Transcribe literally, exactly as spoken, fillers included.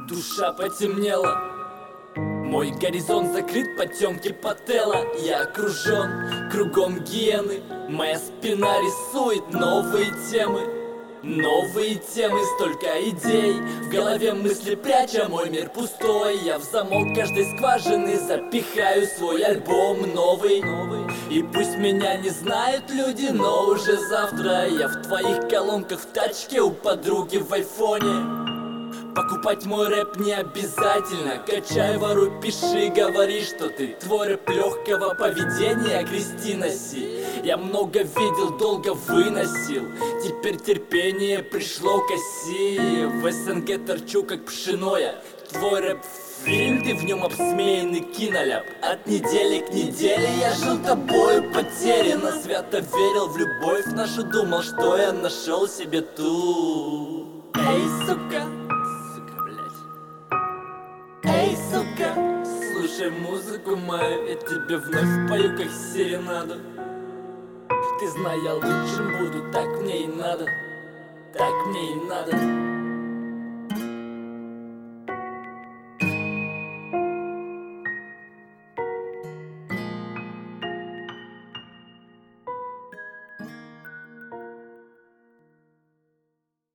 Душа потемнела, мой горизонт закрыт потемки Пателла. Я окружен, кругом гиены, моя спина рисует новые темы. Новые темы, столько идей, в голове мысли пряча, мой мир пустой. Я в замок каждой скважины запихаю свой альбом новый. И пусть меня не знают люди, но уже завтра я в твоих колонках в тачке у подруги в айфоне. Покупать мой рэп не обязательно. Качай, воруй, пиши, говори, что ты твой рэп легкого поведения, Кристина Си. Я много видел, долго выносил, теперь терпение пришло к оси. В СНГ торчу как пшено я. Твой рэп фильм, ты в нем обсмеянный киноляп. От недели к неделе я жил тобою потерянно. Свято верил в любовь нашу, думал, что я нашел себе ту. Эй, сука, эй, сука, слушай музыку мою, я тебе вновь пою как серенаду. Ты знай, я лучшим буду, так мне и надо, так мне и надо.